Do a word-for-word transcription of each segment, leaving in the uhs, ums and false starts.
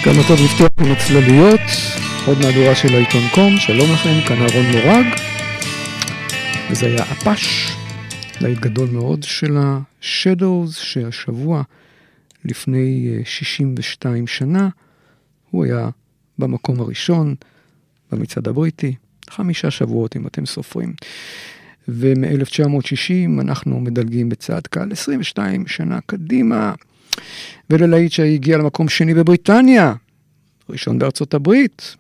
כמה טוב לפתוח עם הצלליות, עוד מהדורה של העיתון קום. שלום לכם, כאן אהרון מורג, וזה היה אפש, להיט גדול מאוד של השדוז, שהשבוע לפני שישים ושתיים שנה הוא היה במקום הראשון במצעד הבריטי, חמישה שבועות אם אתם סופרים. ומ-אלף תשע מאות שישים אנחנו מדלגים בצעד קל עשרים ושתיים שנה קדימה, וללהיט שהגיע למקום שני בבריטניה, ראשון בארצות הברית,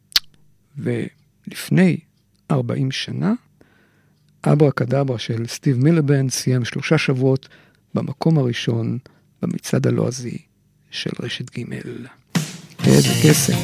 ולפני ארבעים שנה, אברה קדברה של סטיב מילבנד סיים שלושה שבועות במקום הראשון במצעד הלועזי של רשת ג'. איזה קסם.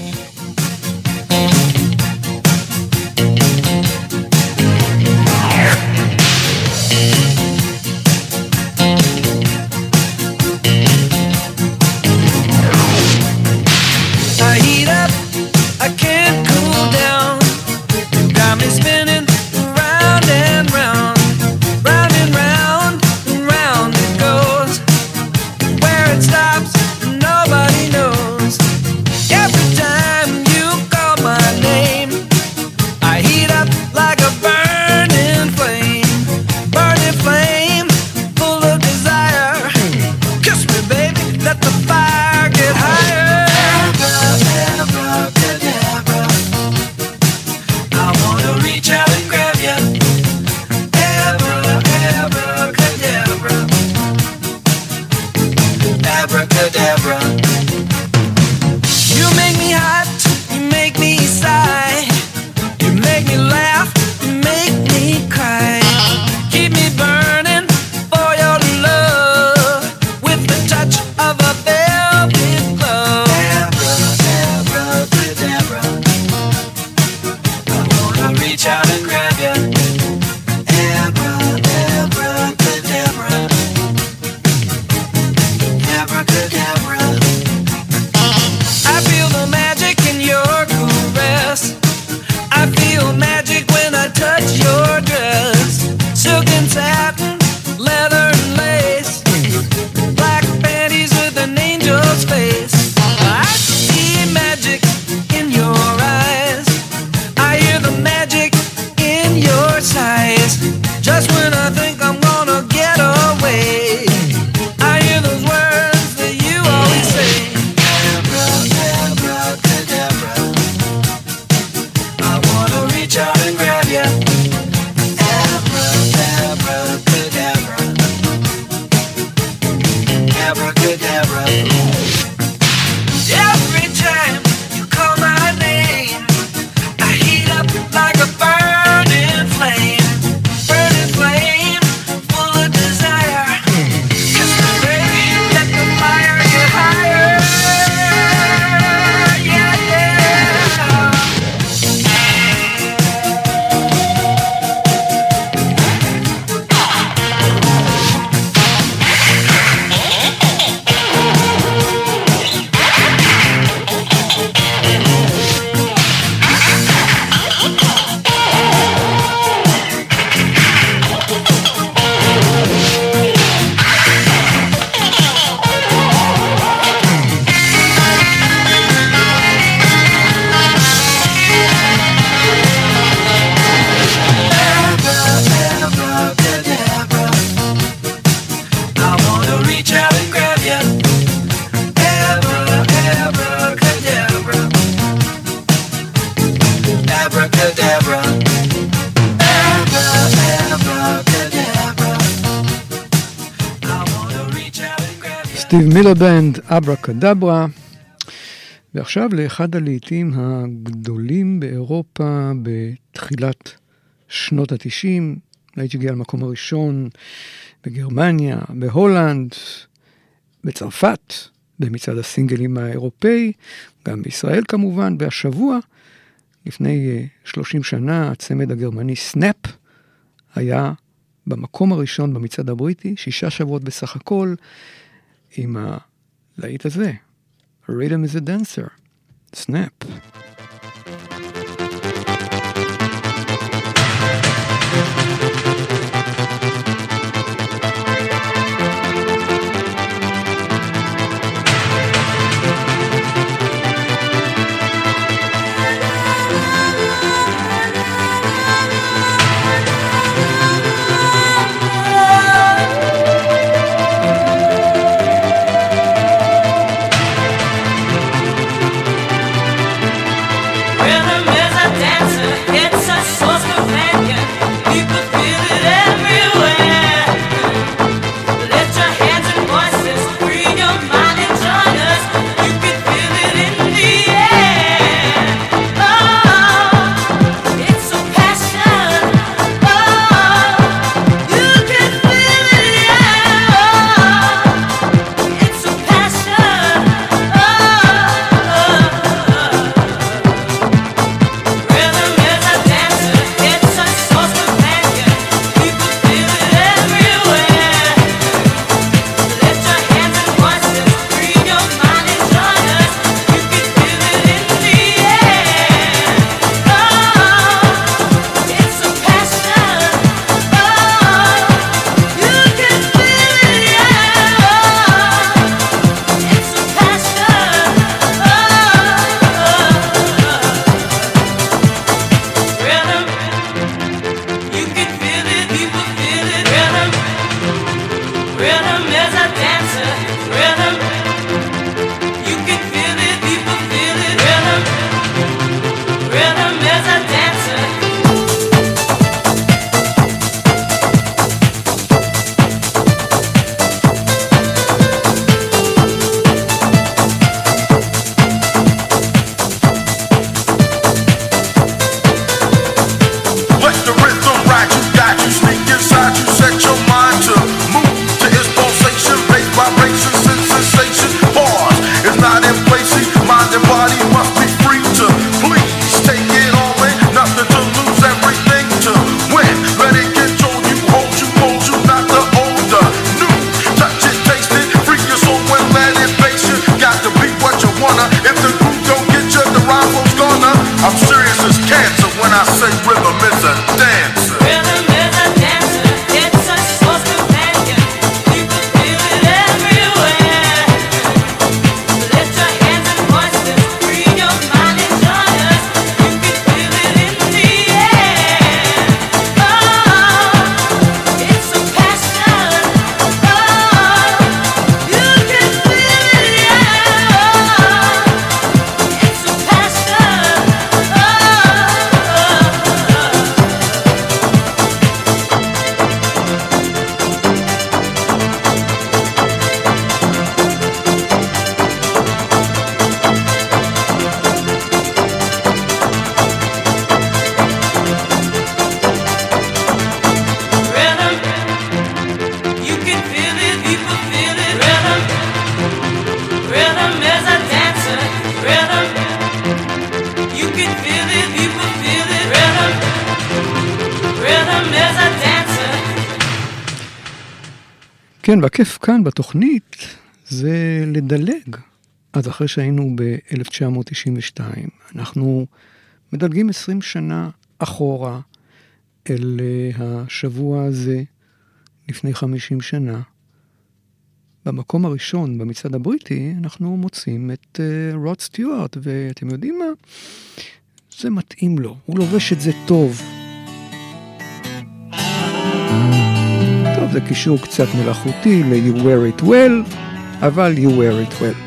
סטיב מילבנד, אברה קדברה. ועכשיו לאחד הלהיטים הגדולים באירופה בתחילת שנות ה-תשעים, להיט שהגיע למקום הראשון בגרמניה, בהולנד, בצרפת, במצעד הסינגלים האירופאי, גם בישראל כמובן. והשבוע, לפני שלושים שנה, הצמד הגרמני סנאפ היה במקום הראשון במצעד הבריטי, שישה שבועות בסך הכל, עם הלהיט הזה, Rhythm is a Dancer, Snap. כן, והכיף כאן בתוכנית זה לדלג. אז אחרי שהיינו ב-אלף תשע מאות תשעים ושתיים, אנחנו מדלגים עשרים שנה אחורה אל השבוע הזה לפני חמישים שנה. במקום הראשון, במצעד הבריטי, אנחנו מוצאים את רוד סטיוארט, ואתם יודעים מה? זה מתאים לו, הוא לובש את זה טוב. טוב, זה קישור קצת מלאכותי ל-You wear it well, אבל you wear it well.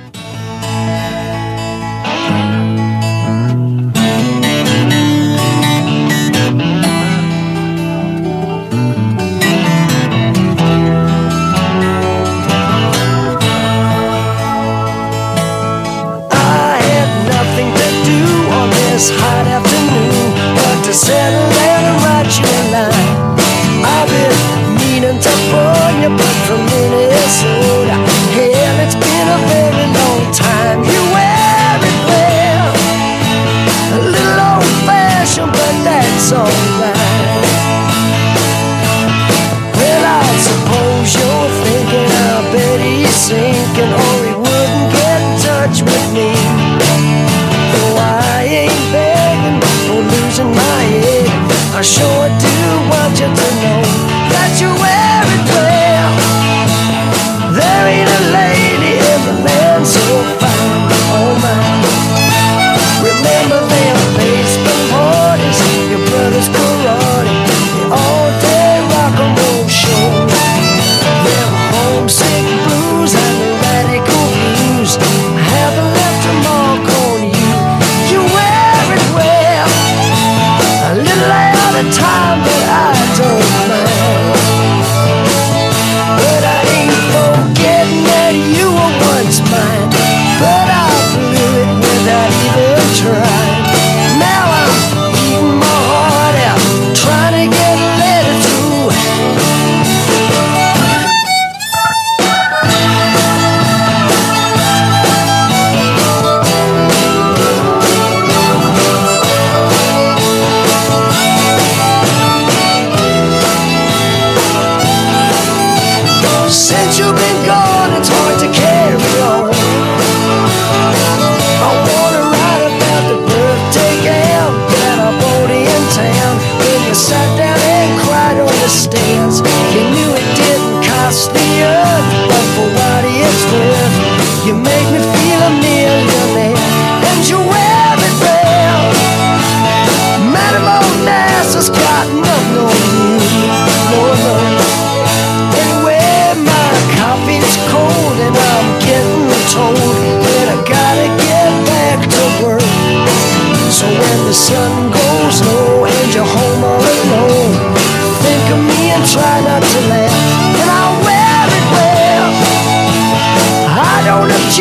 Hot afternoon, but to settle down and write you a line. I've been meaning to phone you, but from Minnesota. Hell, it's been a very long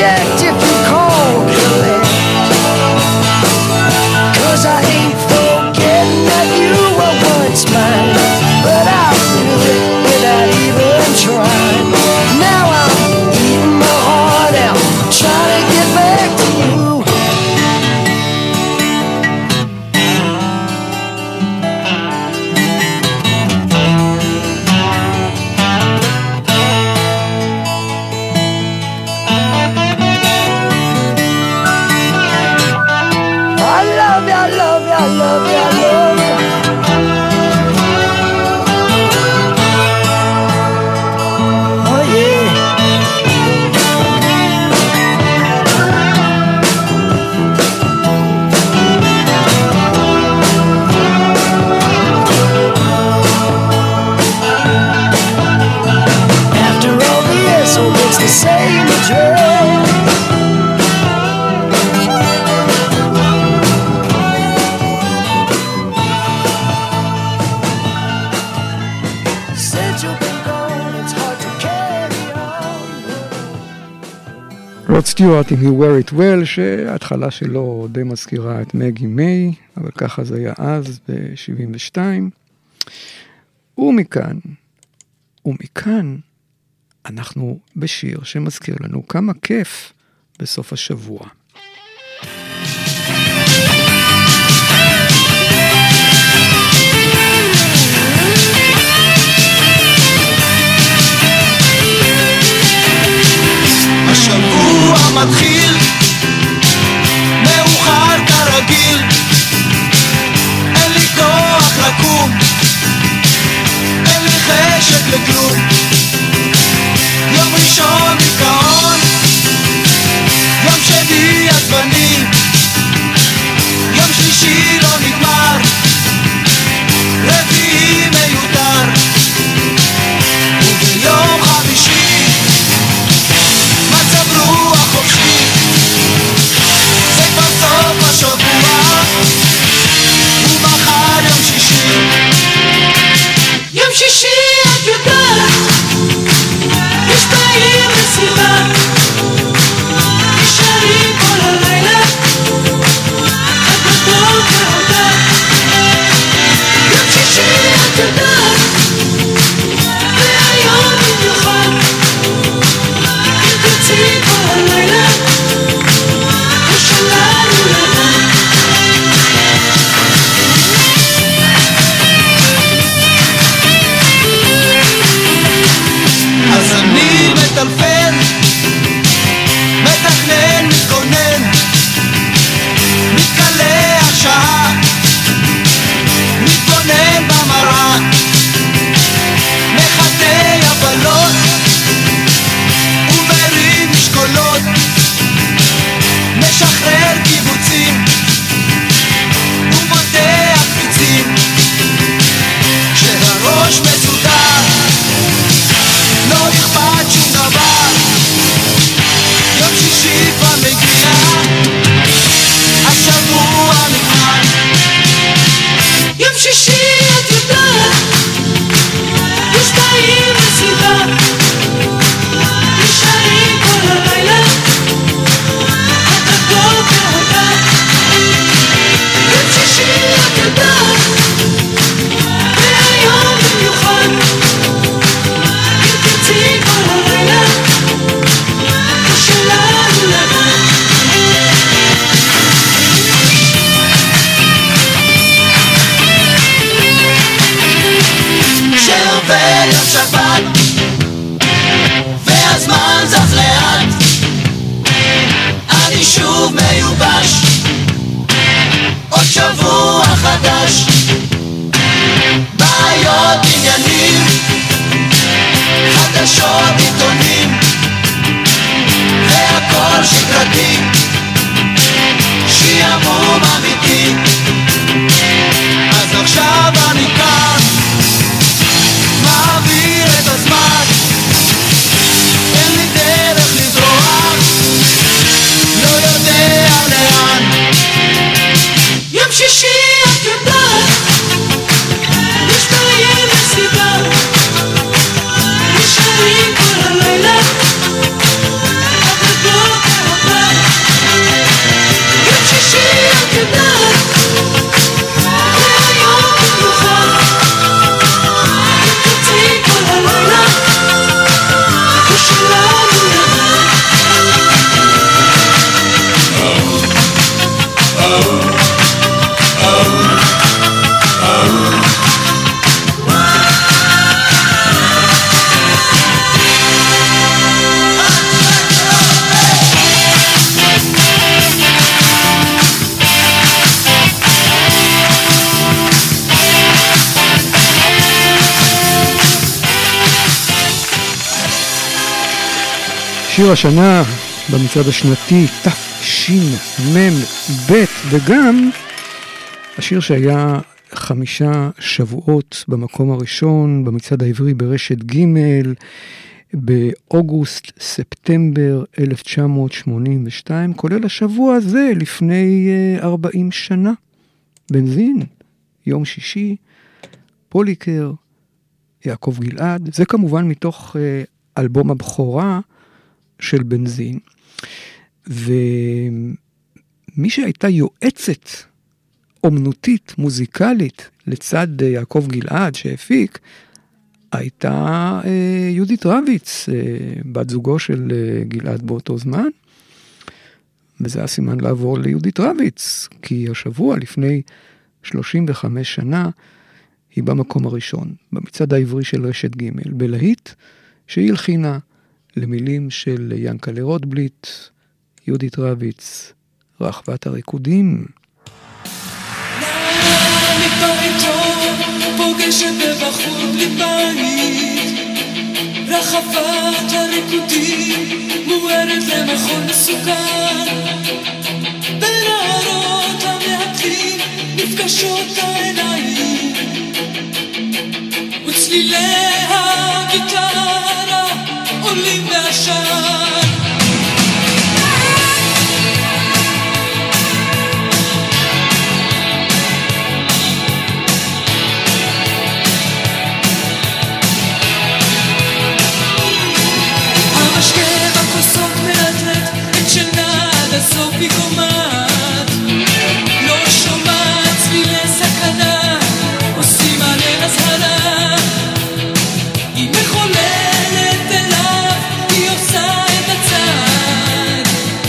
checked if you call collect, 'cause I ain't forgetting that you were once mine, but I blew it without even trying. Now I'm eating my heart out, trying to get back to you. רוד סטיוארט עם You Wear It Well, שההתחלה שלו די מזכירה את מגי מיי, אבל ככה זה היה אז ב-שבעים ושתיים. ומכאן, ומכאן אנחנו בשיר שמזכיר לנו כמה כיף בסוף השבוע. השבוע מתחיל מאוחר כרגיל, אין לי כוח לקום, אין לי חשק לכלום. יום ראשון דיכאון, יום שני עצבני, יום שלישי לא נגמר, רביעי מיותר, וביום חמישי מצב רוח חופשי. זה כבר סוף השבוע ומחר יום שישי. יום שישי את יודעת, יש בעיר מסיבה, נשארים כל הלילה עד בבוקר אותה. יום שישי את יודעת, והיום במיוחד תרצי כל הלילה ושלנו לבד. אז אני מטלפן, מתכנן, מתכונן, מתקלח שעה, מתבונן במראה, מחטא יבלות ומרים משקולות, משחרר קיבוצים ומותח פיצים. כשהראש מסודר לא אכפת שום דבר, שיר השנה במצעד השנתי תשמ"ב, וגם השיר שהיה חמישה שבועות במקום הראשון במצעד העברי ברשת ג' באוגוסט-ספטמבר אלף תשע מאות שמונים ושתיים, כולל השבוע הזה לפני ארבעים שנה. בנזין, יום שישי, פוליקר, יעקב גלעד, זה כמובן מתוך אלבום הבכורה של בנזין. ומי שהייתה יועצת אומנותית, מוזיקלית, לצד יעקב גלעד שהפיק, הייתה אה, יהודית רביץ, אה, בת זוגו של אה, גלעד באותו זמן, וזה הסימן לעבור ליהודית רביץ, כי השבוע לפני שלושים וחמש שנה, היא במקום הראשון, במצעד העברי של רשת ג' בלהיט, שהיא הלחינה למילים של ינקלה רוטבליט, יהודית רביץ, רחבת הריקודים. פוגשת בבחור בלי בית, רחבת הריקודים מוארת למחול מסוכן, בין הערות המעטים נפגשות העיניים, וצלילי הגיטרה עולים בעשן. הסוף היא קומעת, לא שומעת צלילי סכנה, עושים עליהם הזהרה. היא מחוללת אליו, היא עושה את הצעד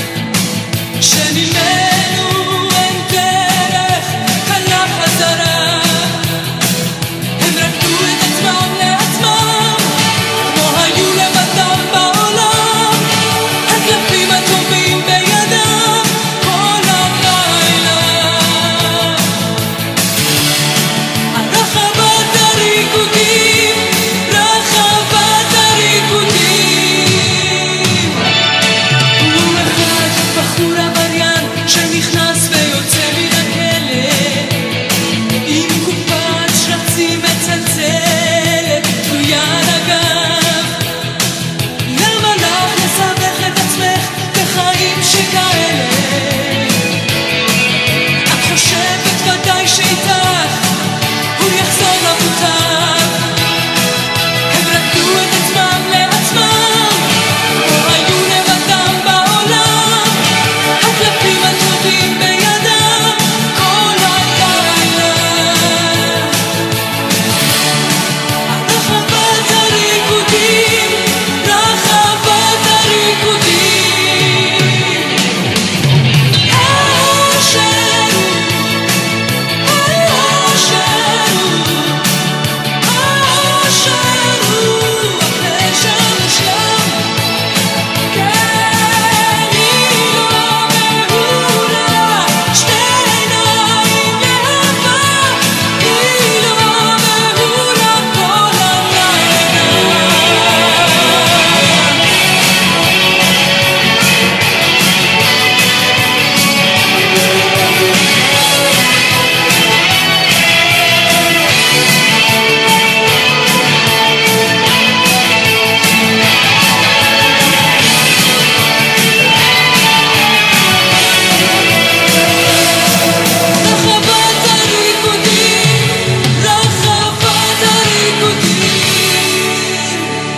שממנו אין דרך קלה חזרה. הם רקדו את עצמם לעצמם, כמו היו לבדם בעולם, הקלפים הטובים בידם כל הלילה. הרחבת הריקודים, רחבת הריקודים. הוא אחד בחור עבריין שנכנס ויוצא מן הכלא, עם קופת שרצים מצלצלת תלויה על הגב. למה לך לסבך את עצמך בחיים שכאלה? את חושבת ודאי שאיתך הוא יחזור למוטב. הם רקדו את עצמם לעצמם, או היו לבדם בעולם, הקלפים הטובים בידם כל הלילה. רחבת הריקודים, רחבת הריקודים. אשרו, אשרו, אשרו, הפשע מושלם. כן, היא לא מהולה, שתי עיניים לאהבה, היא לא מהולה כל הלילה. רחבת הריקודים, רחבת הריקודים.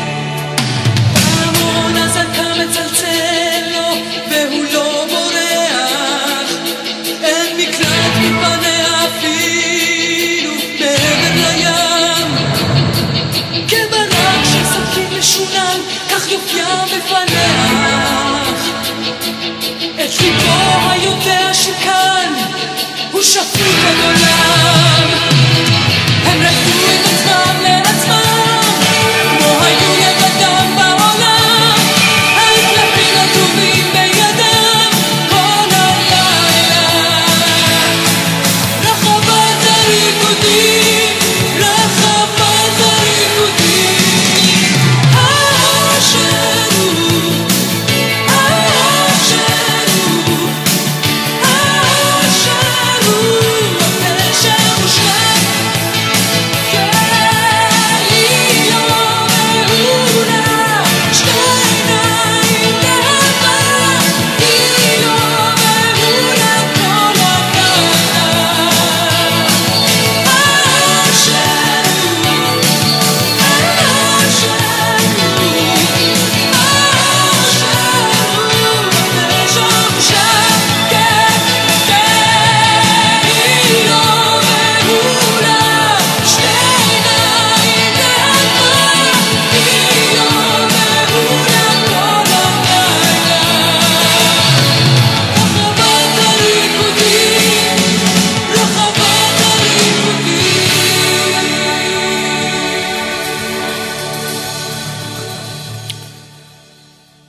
פעמון הזעקה מצלצל לו והוא לא בורח, אין מקלט מפניה אפילו מעבר לים. כברק של סכין משונן, כך יופיע בפנך. את ליבו היודע שכאן הוא שפוט הגולם. הם רקדו את עצמם לעצמם, כמו היו לבדם בעולם, הקלפים הטובים בידם כל הלילה. רחבת הריקודים, רחבת הריקודים. אשרו,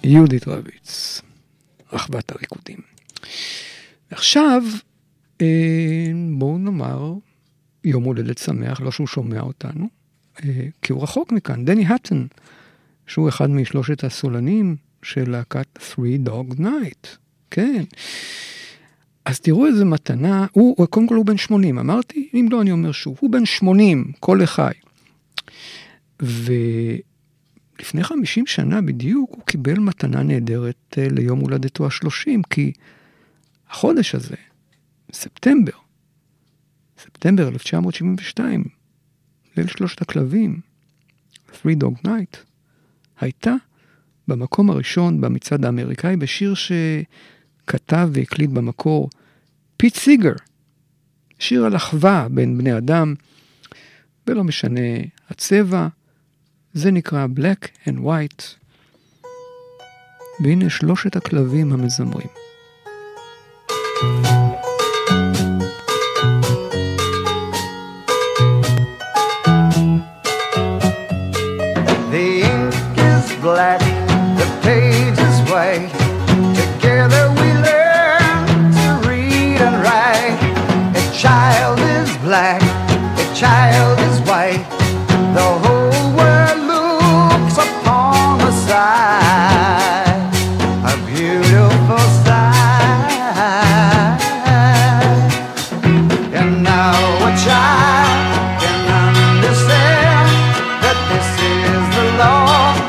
יהודית רביץ, אחוות הריקודים. עכשיו, בואו נאמר, יום הולדת שמח, לא שהוא שומע אותנו, כי הוא רחוק מכאן, דני האטון, שהוא אחד משלושת הסולנים של להקת Three Dog Night, כן. אז תראו איזה מתנה, הוא, קודם כל הוא בן שמונים, אמרתי, אם לא אני אומר שוב, הוא בן שמונים, כל לחי. ולפני חמישים שנה בדיוק הוא קיבל מתנה נהדרת ליום הולדתו השלושים, כי החודש הזה, ספטמבר, ספטמבר אלף תשע מאות שבעים ושתיים, ליל שלושת הכלבים, Three Dog Night, הייתה במקום הראשון במצעד האמריקאי בשיר שכתב והקליט במקור פיט סיגר, שיר על אחווה בין בני אדם, ולא משנה הצבע, זה נקרא Black and White, והנה שלושת הכלבים המזמרים. Black, the page is white. Together we learn to read and write. A child is black, a child is white. The whole world looks upon the sight, a beautiful sight. And now a child can understand that this is the law.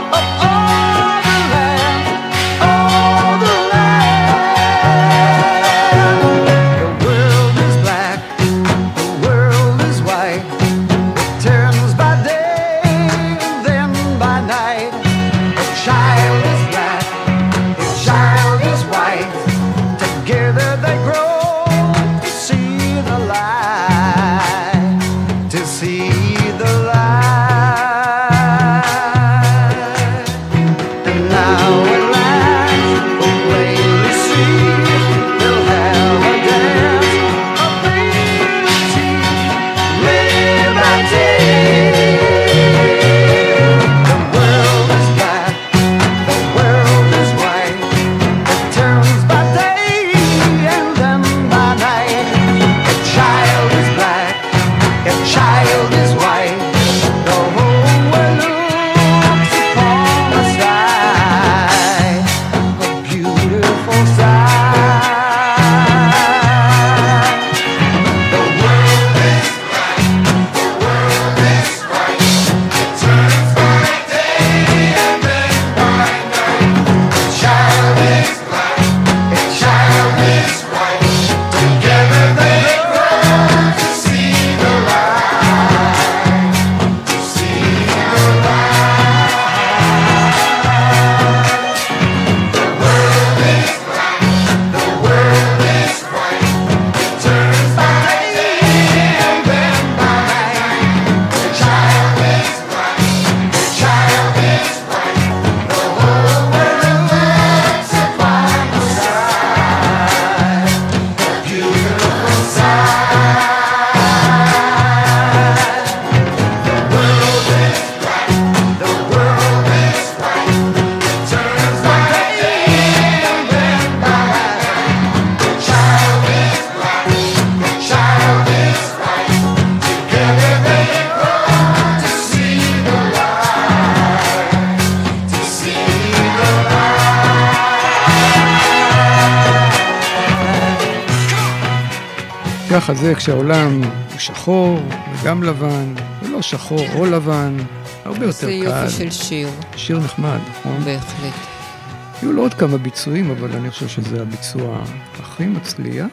ככה זה כשהעולם הוא שחור וגם לבן, ולא שחור או לבן, הרבה יותר קל. זה יופי של שיר. שיר נחמד, נכון? בהחלט. היו לו עוד כמה ביצועים, אבל אני חושב שזה הביצוע הכי מצליח.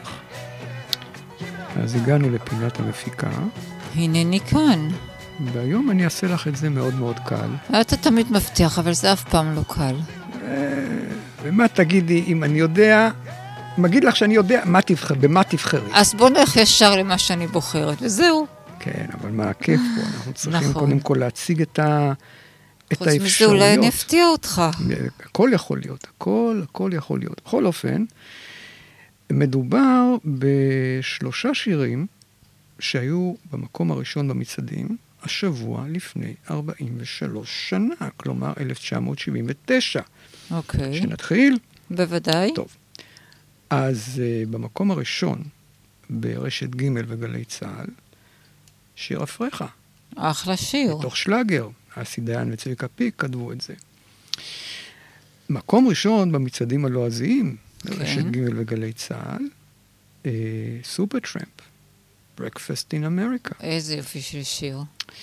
אז הגענו לפינת המפיקה. הנני כאן. והיום אני אעשה לך את זה מאוד מאוד קל. אתה תמיד מבטיח, אבל זה אף פעם לא קל. ומה תגידי, אם אני יודע... מגיד לך שאני יודע, מה תבחר, במה תבחרי? אז בוא נלך ישר למה שאני בוחרת, וזהו. כן, אבל מה הכיף פה? אנחנו צריכים נכון. קודם כל להציג את, ה... את חוץ האפשרויות. מזה אולי אני אפתיע אותך. הכל יכול להיות, הכל, הכל יכול להיות. בכל אופן, מדובר בשלושה שירים שהיו במקום הראשון במצעדים, השבוע לפני ארבעים ושלוש שנה, כלומר אלף תשע מאות שבעים ותשע. אוקיי. שנתחיל? בוודאי. טוב. אז uh, במקום הראשון, ברשת ג' וגלי צהל, שיר אפרחה. אחלה שיר. בתוך שלאגר. אסי דיין וצביקה פיק כתבו את זה. מקום ראשון במצעדים הלועזיים, כן. ברשת ג' וגלי צהל, uh, סופר טראמפ. Breakfast in America. איזה יופי של שיר.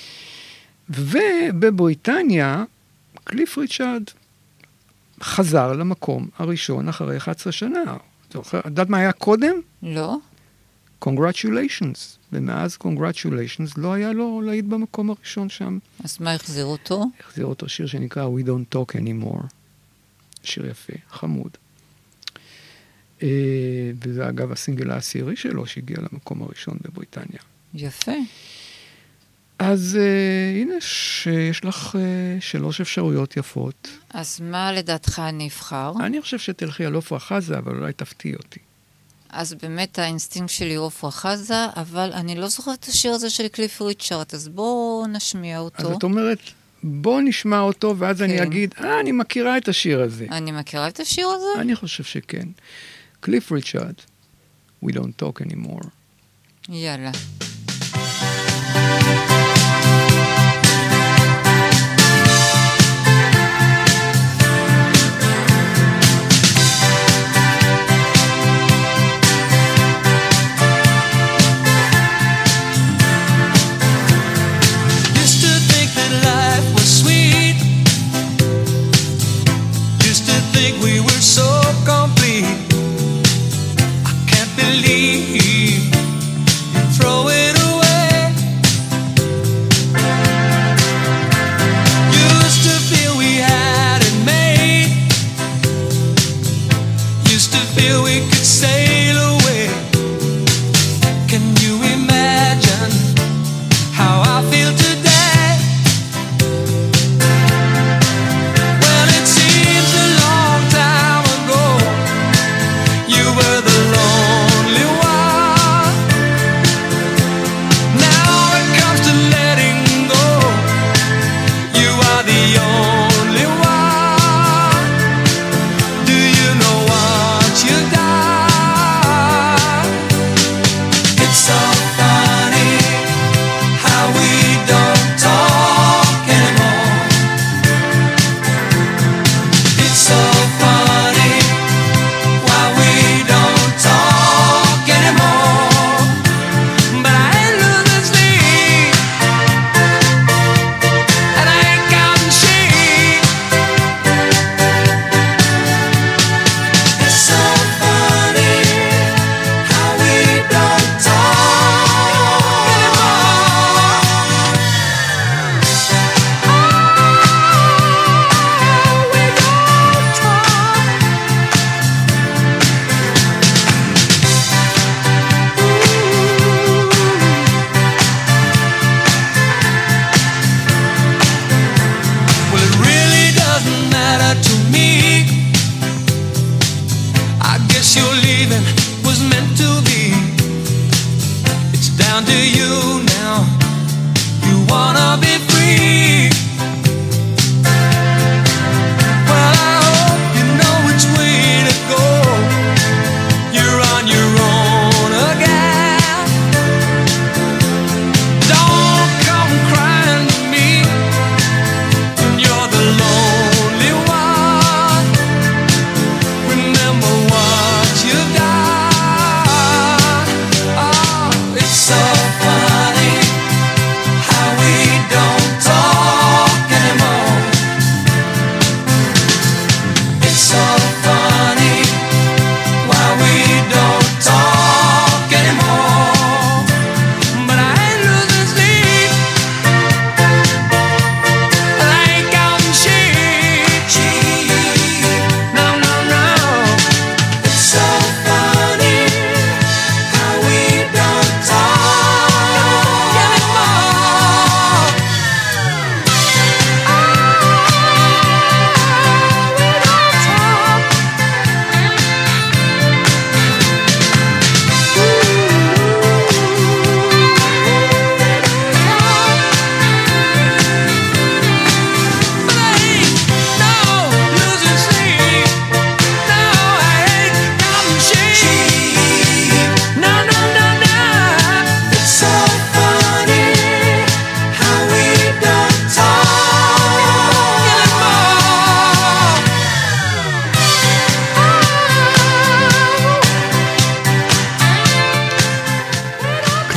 ובבריטניה, קליף ריצ'ארד חזר למקום הראשון אחרי אחת עשרה שנה. את יודעת מה היה קודם? לא? Congratulations. ומאז Congratulations לא היה לו להיט במקום הראשון שם. אז מה החזיר אותו? החזיר אותו שיר שנקרא We Don't Talk Anymore. שיר יפה, חמוד. Uh, וזה אגב הסינגל העשירי שלו שהגיע למקום הראשון בבריטניה. יפה. אז uh, הנה שיש לך uh, שלוש אפשרויות יפות. אז מה לדעתך אני אבחר? אני חושב שתלכי על עופרה חזה, אבל אולי תפתיע אותי. אז באמת האינסטינקט שלי הוא עופרה חזה, אבל אני לא זוכרת את השיר הזה של קליף ריצ'ארד, אז בואו נשמיע אותו. אז את אומרת, בוא נשמע אותו, ואז כן. אני אגיד, אה, אני מכירה את השיר הזה. אני מכירה את השיר הזה? אני חושב שכן. קליף ריצ'ארד, We Don't Talk Anymore. יאללה. Throw it away. so fun.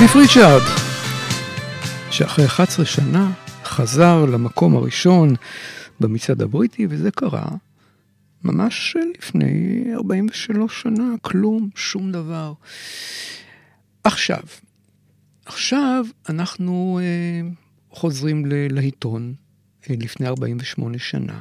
קליף ריצ'ארד, שאחרי אחת עשרה שנה חזר למקום הראשון במצעד הבריטי, וזה קרה ממש לפני ארבעים ושלוש שנה, כלום, שום דבר. עכשיו, עכשיו אנחנו אה, חוזרים ל- לעיתון אה, לפני ארבעים ושמונה שנה,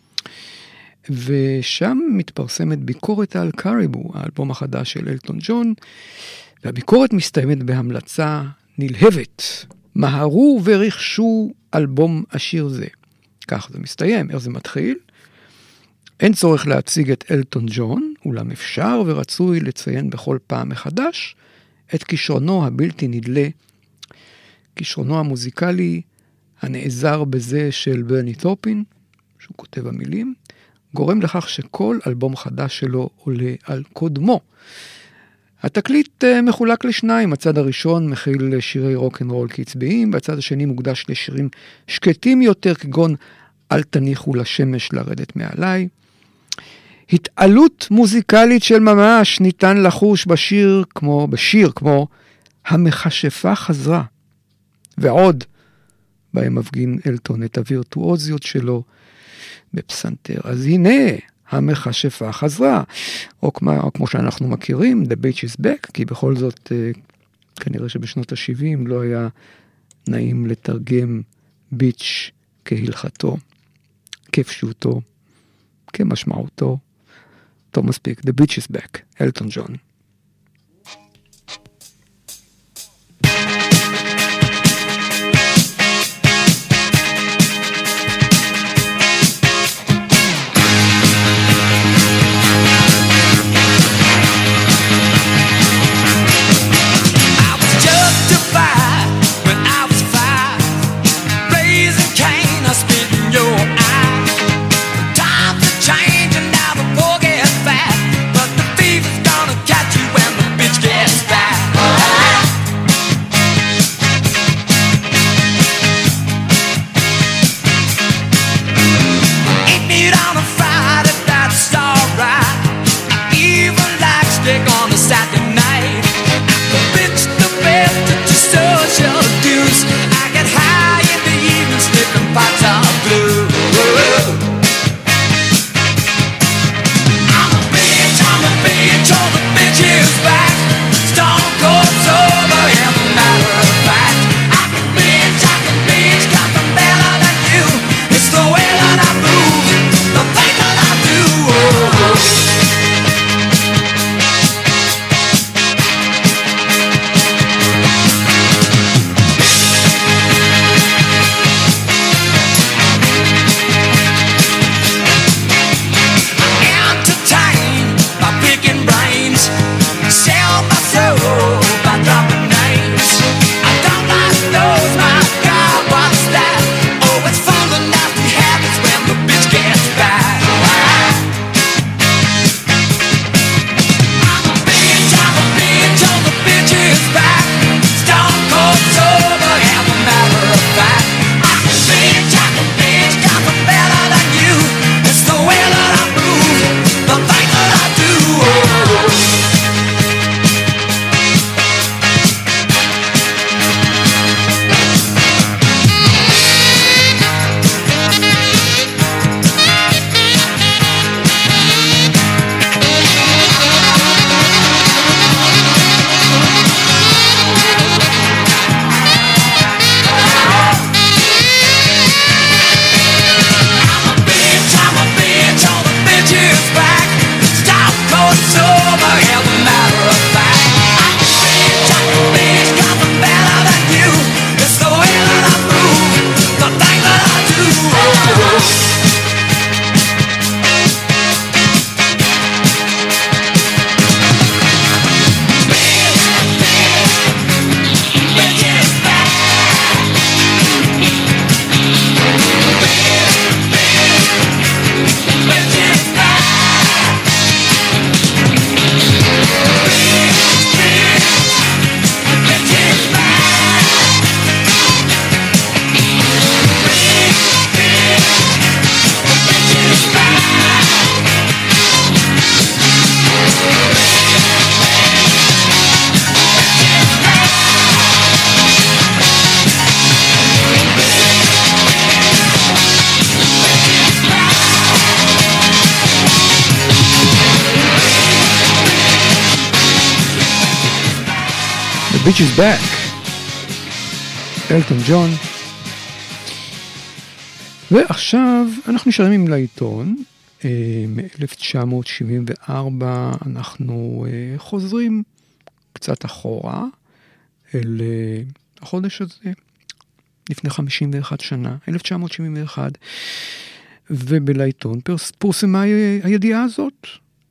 ושם מתפרסמת ביקורת על קריבו, האלבום החדש של אלטון ג'ון, והביקורת מסתיימת בהמלצה נלהבת. מהרו ורכשו אלבום עשיר זה. כך זה מסתיים. איך זה מתחיל? אין צורך להציג את אלטון ג'ון, אולם אפשר ורצוי לציין בכל פעם מחדש את כישרונו הבלתי נדלה, כישרונו המוזיקלי הנעזר בזה של ברני תורפין, שהוא כותב המילים, גורם לכך שכל אלבום חדש שלו עולה על קודמו. התקליט מחולק לשניים, הצד הראשון מכיל שירי רוק'נ'רול קצביים, והצד השני מוקדש לשירים שקטים יותר, כגון אל תניחו לשמש לרדת מעליי. התעלות מוזיקלית של ממש ניתן לחוש בשיר כמו, בשיר כמו המכשפה חזרה, ועוד בהם מפגין אלטון את הווירטואוזיות שלו בפסנתר. אז הנה, המכשפה חזרה, או כמו, או כמו שאנחנו מכירים, The Beach is Back, כי בכל זאת, כנראה שבשנות ה-שבעים לא היה נעים לתרגם ביץ' כהלכתו, כפשוטו, כמשמעותו. טוב מספיק, The Beach is Back, אלטון ג'ון. Times are changing now, the poor get fat, but the thief is gonna catch The Beach is Back, אלטון ג'ון. ועכשיו אנחנו נשארים עם לעיתון, מ-אלף תשע מאות שבעים וארבע אנחנו חוזרים קצת אחורה אל החודש הזה, לפני חמישים ואחת שנה, אלף תשע מאות שבעים ואחת, ובלעיתון פורסמה הידיעה הזאת,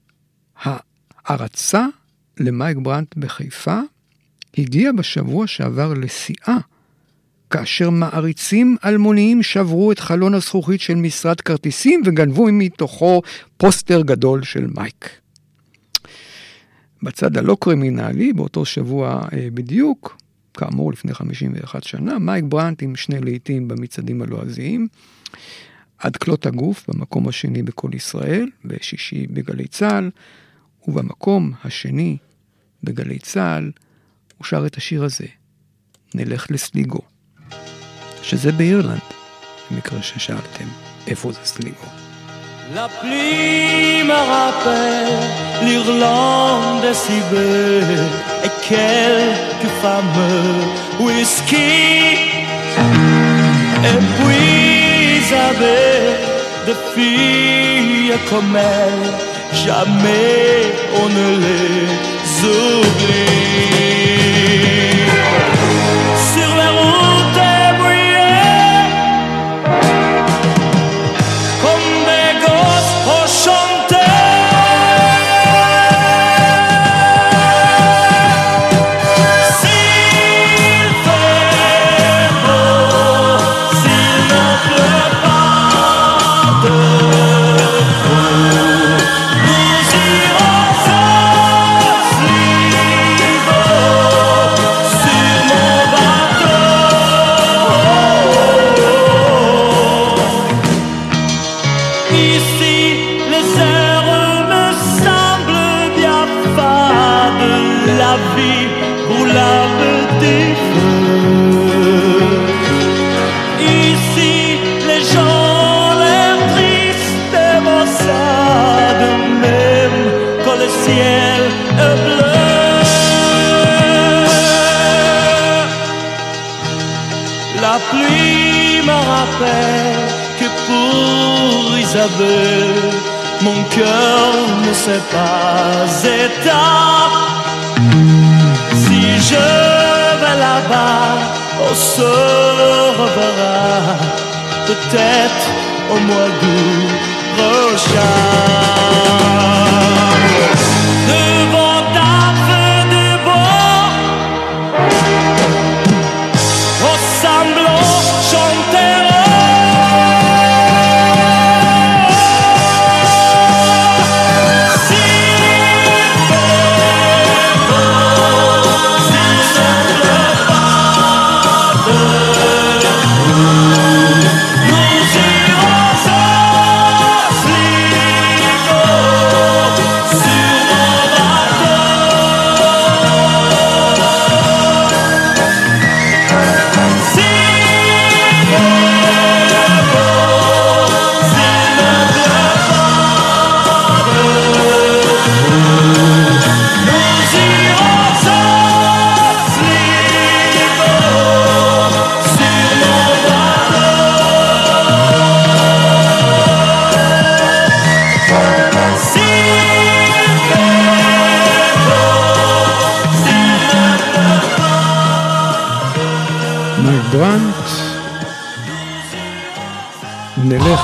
ההרצה למייק ברנט בחיפה הגיע בשבוע שעבר לשיאה, כאשר מעריצים אלמוניים שברו את חלון הזכוכית של משרד כרטיסים וגנבו מתוכו פוסטר גדול של מייק. בצד הלא קרימינלי, באותו שבוע בדיוק, כאמור לפני חמישים ואחת שנה, מייק ברנט עם שני לעיתים במצעדים הלועזיים, עד כלות הגוף במקום השני בכל ישראל, בשישי בגלי צהל, ובמקום השני בגלי צהל, הוא שר את השיר הזה, נלך לסליגו, שזה באירלנד, במקרה ששאלתם, איפה זה סליגו? La pluie me rappelle l'Irlande si belle et quelques fameux whisky. Et puis Isabelle, de filles comme elle, jamais on ne les oublie. Sur la route débrouillée, comme des gosses au s'il fait beau, s'il ne pleut pas de nous irons à Sligo sur mon bateau. Ici les heures me semblent bien fades, la vie roulable des feux. Ici les gens l'air tristes et maussades, même quand le ciel est bleu. La pluie me rappelle que pour Isabelle, mon cœur ne s'est pas éteint. Si je vais là-bas, on se reverra peut-être au mois d'août prochain. Devant ta feu de bois, au semblant chanteront. ברנט, נלך.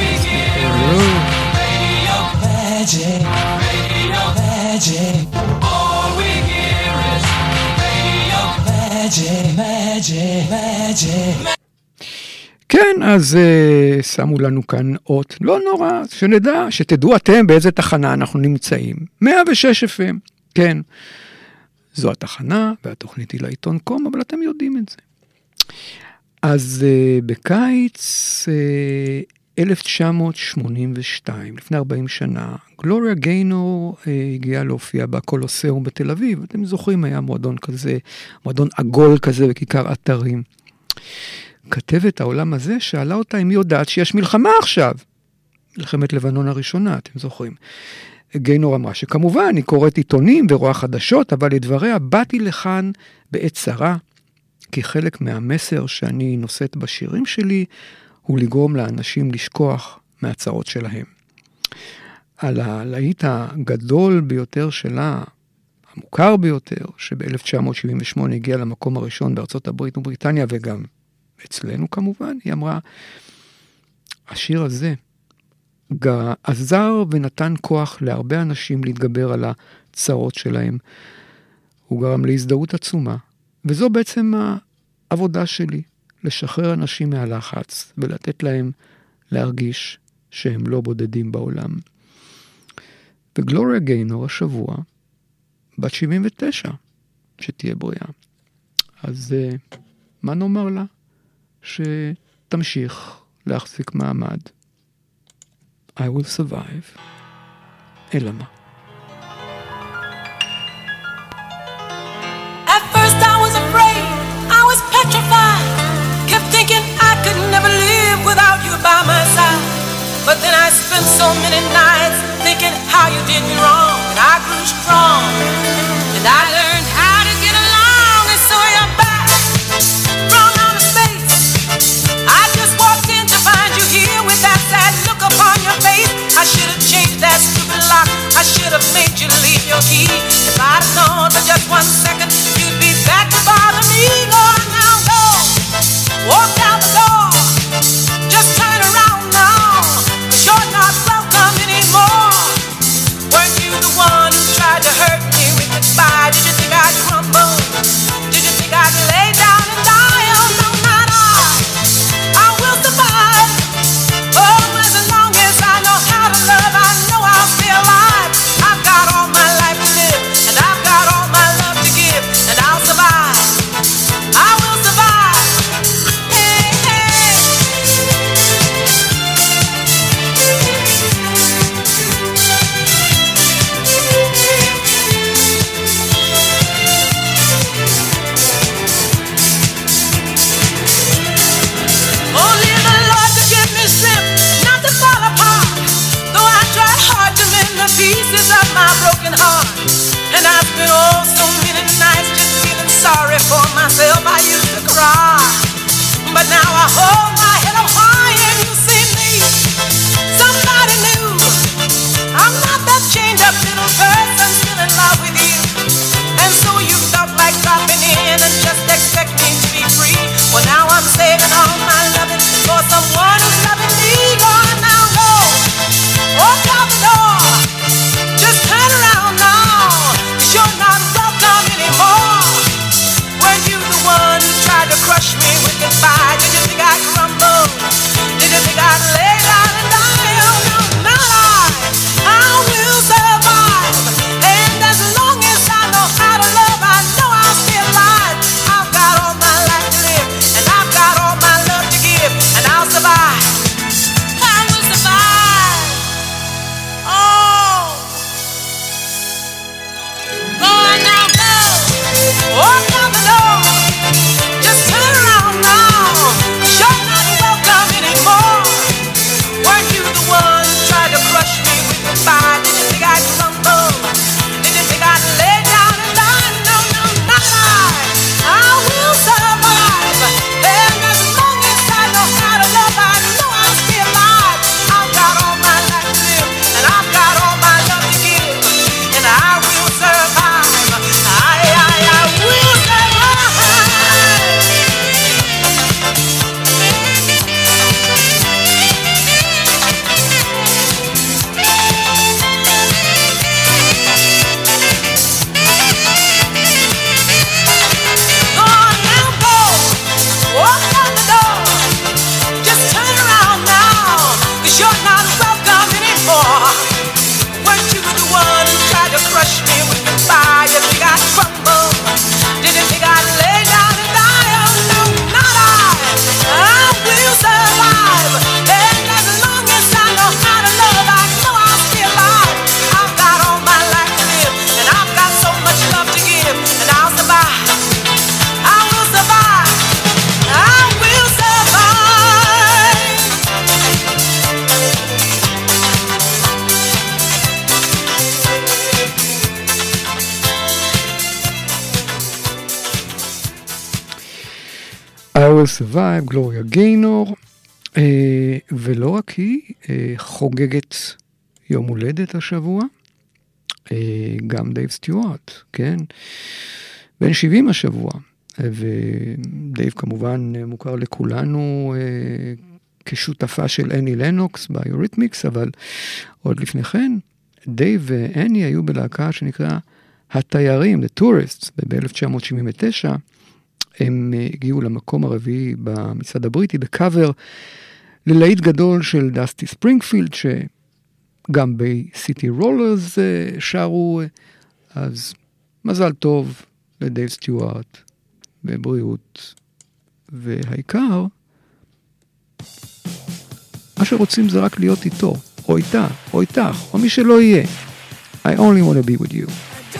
כן, אז uh, שמו לנו כאן אות, לא נורא, שנדע, שתדעו אתם באיזה תחנה אנחנו נמצאים. מאה ושש אף אם, כן. זו התחנה, והתוכנית היא לעיתון קום, אבל אתם יודעים את זה. אז uh, בקיץ uh, אלף תשע מאות שמונים ושתיים, לפני ארבעים שנה, גלוריה גיינור uh, הגיעה להופיע בקולוסיאום בתל אביב. אתם זוכרים, היה מועדון כזה, מועדון עגול כזה בכיכר אתרים. כתבת העולם הזה שאלה אותה אם היא יודעת שיש מלחמה עכשיו. מלחמת לבנון הראשונה, אתם זוכרים. גיינור אמרה שכמובן היא קוראת עיתונים ורואה חדשות, אבל לדבריה באתי לכאן בעת צרה, כי חלק מהמסר שאני נושאת בשירים שלי, הוא לגרום לאנשים לשכוח מהצרות שלהם. על הלהיט הגדול ביותר שלה, המוכר ביותר, שב-אלף תשע מאות שבעים ושמונה הגיע למקום הראשון בארצות הברית ובריטניה, וגם אצלנו כמובן, היא אמרה, השיר הזה עזר ונתן כוח להרבה אנשים להתגבר על הצרות שלהם. הוא גרם להזדהות עצומה, וזו בעצם העבודה שלי, לשחרר אנשים מהלחץ ולתת להם להרגיש שהם לא בודדים בעולם. וגלוריה גיינור השבוע, בת שבעים ותשע, שתהיה בריאה. אז uh, מה נאמר לה? שתמשיך להחזיק מעמד. I will survive. אלא מה? At first I was afraid, I was petrified, kept thinking I could never live without you by my side. But then I spent so many nights thinking how you did me wrong, and I grew strong, and I learned how to get along, and so you're back from outer space. I just walked in to find you here with that sad look upon your face. I should have changed that stupid lock, I should have made you leave your key. If I'd have known for just one second you'd be back to bother me. Go on now, go, walk out the door, just turn around now, 'cause you're not welcome anymore. Weren't you the one who tried to hurt me with goodbye? Did you think I'd crumble? Did you think I'd lay down and die? Oh no, not I, I will survive. Oh, as long as I know how to love, I know I'll stay alive. I've got all my life to live, and I've got all my love to give, and I'll survive. I will survive. Hey, hey. Only the Lord could give me strength not to fall apart, though I tried hard to mend the pieces of my broken heart. And I spent oh so many nights just feeling sorry for myself. I used to cry, but now I hold my head up high and you see me, somebody new. I'm not that chained up little person still in love with you. And so you felt like dropping in and just expecting to be free. Well, now I'm saving all my loving for someone who's loving me. Go on now, go, walk out the door, just turn around now, 'cause you're not welcome anymore. Were you the one who tried to crush me with goodbye? Did you think I'd crumble? Will Survive, גלוריה גיינור, אה, ולא רק היא, אה, חוגגת יום הולדת השבוע, אה, גם דייב סטיוארט, כן, בן שבעים השבוע, ודייב כמובן מוכר לכולנו אה, כשותפה של אני לנוקס ביוריתמיקס, אבל עוד לפני כן, דייב ואני היו בלהקה שנקרא התיירים, The Tourists, ב-אלף תשע מאות שבעים ותשע, הם הגיעו למקום הרביעי במצעד הבריטי, בקאבר ללהיט גדול של דסטי ספרינגפילד, שגם ב-City Rollers שרו, אז מזל טוב לדייב סטיוארט, בבריאות, והעיקר, מה שרוצים זה רק להיות איתו, או איתה, או איתך, או מי שלא יהיה. I only want to be with you.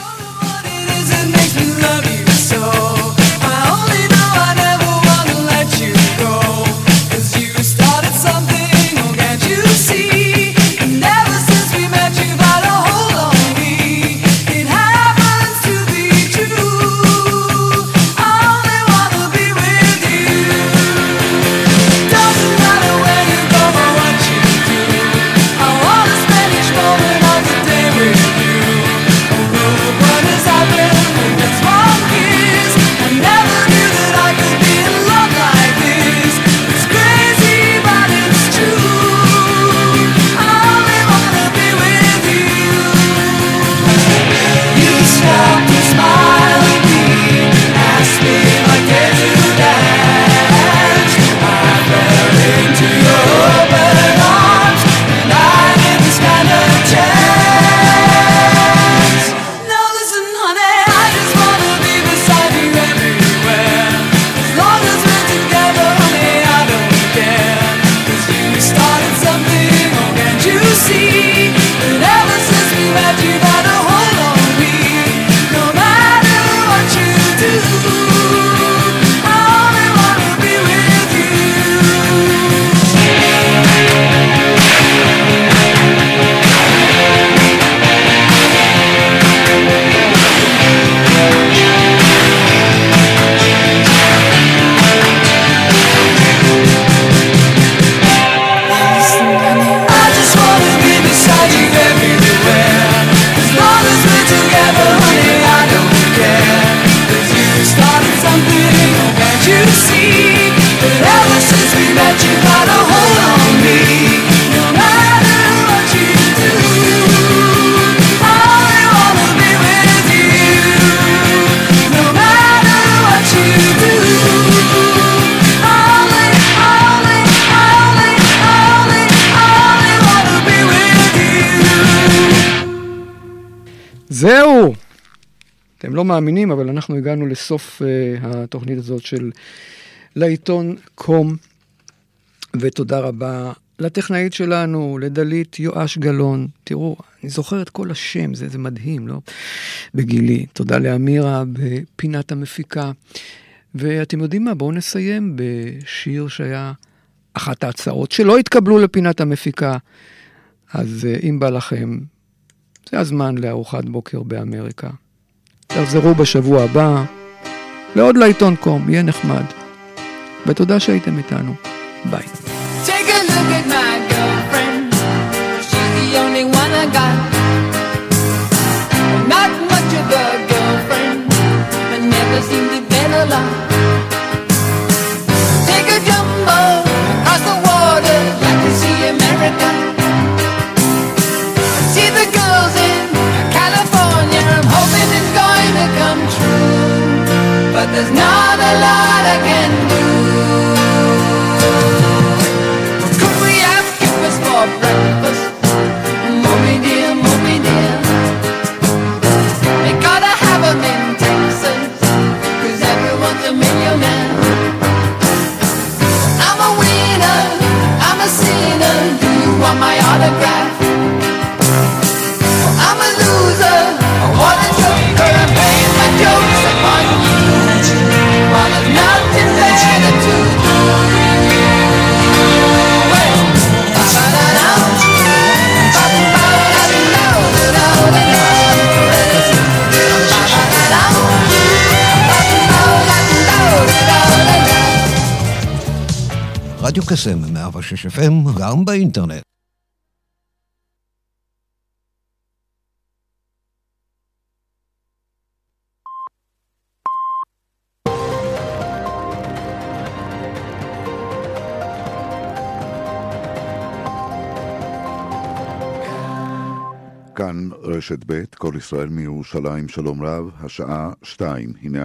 זהו! אתם לא מאמינים, אבל אנחנו הגענו לסוף uh, התוכנית הזאת של לעיתון קום, ותודה רבה לטכנאית שלנו, לדלית יואש גלון. תראו, אני זוכר את כל השם, זה, זה מדהים, לא? בגילי. תודה לאמירה בפינת המפיקה. ואתם יודעים מה? בואו נסיים בשיר שהיה אחת ההצעות שלא התקבלו לפינת המפיקה. אז uh, אם בא לכם, זה הזמן לארוחת בוקר באמריקה. תחזרו בשבוע הבא, לעוד לעיתון קום, יהיה נחמד. ותודה שהייתם איתנו. ביי. Take a look at my girlfriend. She's the only one I got. Not much of a girlfriend, but never seemed to get a lot. Take a jumbo across the water, like to see America. See the girls in California, I'm hoping it's going to come true. But there's not a lot I can do. Could we have breakfast? Mommy dear, mommy. רדיו קסם, מאה ושש אף אם, גם באינטרנט. כאן רשת ב', כל ישראל מירושלים, שלום רב, השעה שתיים. הנה